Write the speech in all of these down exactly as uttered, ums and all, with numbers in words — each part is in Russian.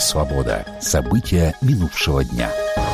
«Свобода». События минувшего дня.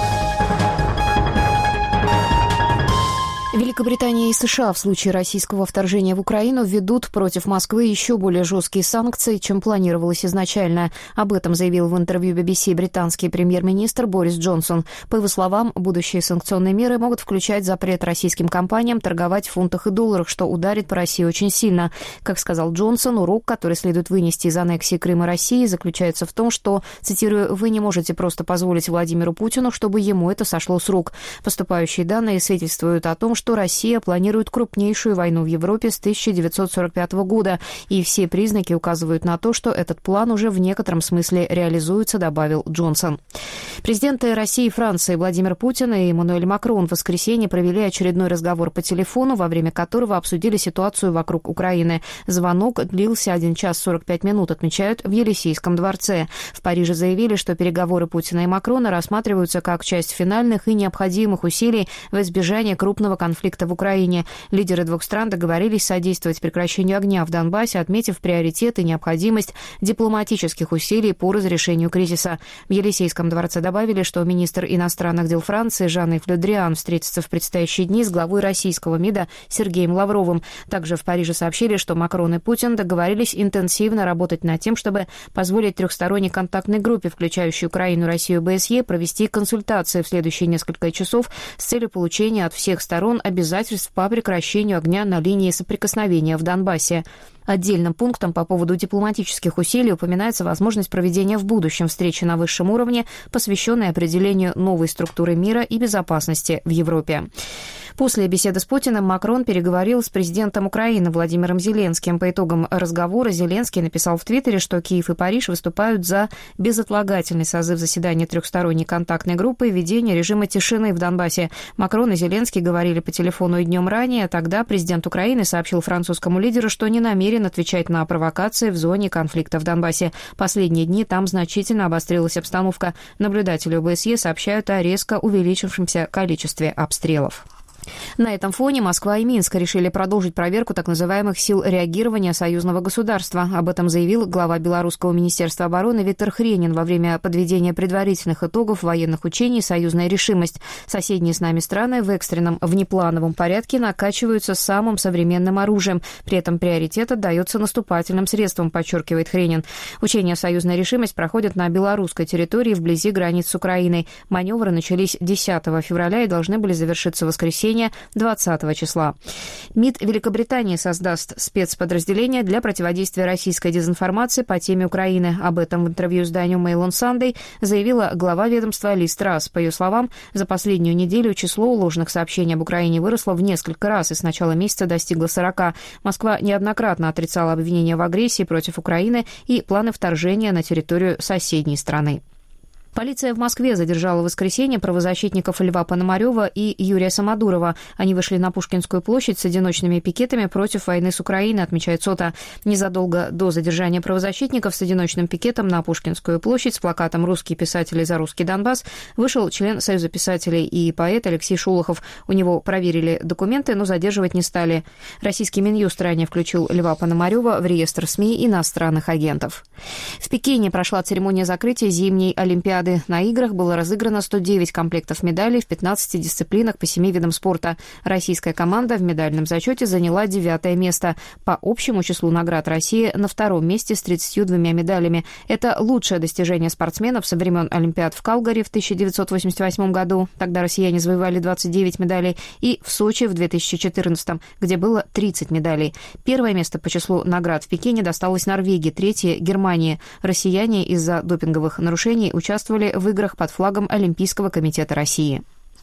Великобритания и США в случае российского вторжения в Украину введут против Москвы еще более жесткие санкции, чем планировалось изначально. Об этом заявил в интервью би би си британский премьер-министр Борис Джонсон. По его словам, будущие санкционные меры могут включать запрет российским компаниям торговать в фунтах и долларах, что ударит по России очень сильно. Как сказал Джонсон, урок, который следует вынести из аннексии Крыма России, заключается в том, что, цитирую, «вы не можете просто позволить Владимиру Путину, чтобы ему это сошло с рук». Поступающие данные свидетельствуют о том, что Россия планирует крупнейшую войну в Европе с тысяча девятьсот сорок пятого года, и все признаки указывают на то, что этот план уже в некотором смысле реализуется, добавил Джонсон. Президенты России и Франции Владимир Путин и Эммануэль Макрон в воскресенье провели очередной разговор по телефону, во время которого обсудили ситуацию вокруг Украины. Звонок длился один час сорок пять минут, отмечают в Елисейском дворце. В Париже заявили, что переговоры Путина и Макрона рассматриваются как часть финальных и необходимых усилий в избежании крупного конфликта в Украине. Лидеры двух стран договорились содействовать прекращению огня в Донбассе, отметив приоритет и необходимость дипломатических усилий по разрешению кризиса. В Елисейском дворце добавили, что министр иностранных дел Франции Жан-Йв Ле Дриан встретится в предстоящие дни с главой российского МИДа Сергеем Лавровым. Также в Париже сообщили, что Макрон и Путин договорились интенсивно работать над тем, чтобы позволить трехсторонней контактной группе, включающей Украину, Россию и бэ эс е, провести консультации в следующие несколько часов с целью получения от всех сторон обязательств по прекращению огня на линии соприкосновения в Донбассе. Отдельным пунктом по поводу дипломатических усилий упоминается возможность проведения в будущем встречи на высшем уровне, посвященной определению новой структуры мира и безопасности в Европе. После беседы с Путиным Макрон переговорил с президентом Украины Владимиром Зеленским. По итогам разговора Зеленский написал в Твиттере, что Киев и Париж выступают за безотлагательный созыв заседания трехсторонней контактной группы и введение режима тишины в Донбассе. Макрон и Зеленский говорили по телефону и днем ранее. Тогда президент Украины сообщил французскому лидеру, что не намерен отвечать на провокации в зоне конфликта в Донбассе. Последние дни там значительно обострилась обстановка. Наблюдатели о бэ эс е сообщают о резко увеличившемся количестве обстрелов. На этом фоне Москва и Минск решили продолжить проверку так называемых сил реагирования союзного государства. Об этом заявил глава Белорусского министерства обороны Виктор Хренин во время подведения предварительных итогов военных учений «Союзная решимость». Соседние с нами страны в экстренном внеплановом порядке накачиваются самым современным оружием. При этом приоритет отдается наступательным средствам, подчеркивает Хренин. Учения «Союзная решимость» проходят на белорусской территории вблизи границ с Украиной. Маневры начались десятого февраля и должны были завершиться в воскресенье двадцатого числа. МИД Великобритании создаст спецподразделение для противодействия российской дезинформации по теме Украины. Об этом в интервью изданию Mail on Sunday заявила глава ведомства Лиз Трасс. По ее словам, за последнюю неделю число ложных сообщений об Украине выросло в несколько раз и с начала месяца достигло сорока. Москва неоднократно отрицала обвинения в агрессии против Украины и планы вторжения на территорию соседней страны. Полиция в Москве задержала в воскресенье правозащитников Льва Пономарёва и Юрия Самодурова. Они вышли на Пушкинскую площадь с одиночными пикетами против войны с Украиной, отмечает СОТА. Незадолго до задержания правозащитников с одиночным пикетом на Пушкинскую площадь с плакатом «Русские писатели за русский Донбасс» вышел член Союза писателей и поэт Алексей Шолохов. У него проверили документы, но задерживать не стали. Российский Минюст ранее включил Льва Пономарёва в реестр СМИ иностранных агентов. В Пекине прошла церемония закрытия зимней Олимпиады. На играх было разыграно сто девять комплектов медалей в пятнадцати дисциплинах по семи видам спорта. Российская команда в медальном зачете заняла девятое место. По общему числу наград Россия на втором месте с тридцатью двумя медалями. Это лучшее достижение спортсменов со времен Олимпиад в Калгари в тысяча девятьсот восемьдесят восьмом году. Тогда россияне завоевали двадцать девять медалей. И в Сочи в две тысячи четырнадцатом, где было тридцать медалей. Первое место по числу наград в Пекине досталось Норвегии, третье – Германии. Россияне из-за допинговых нарушений участвовали в играх под флагом Олимпийского комитета России.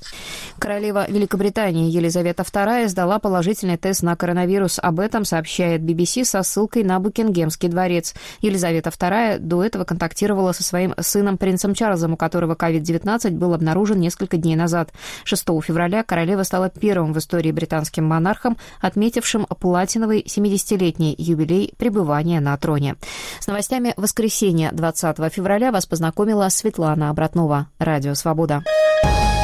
Королева Великобритании Елизавета вторая сдала положительный тест на коронавирус. Об этом сообщает би би си со ссылкой на Букингемский дворец. Елизавета вторая до этого контактировала со своим сыном принцем Чарльзом, у которого ковид девятнадцать был обнаружен несколько дней назад. шестого февраля королева стала первым в истории британским монархом, отметившим платиновый семидесятилетний юбилей пребывания на троне. С новостями воскресенья двадцатого февраля вас познакомила Светлана Обратнова. Радио «Свобода».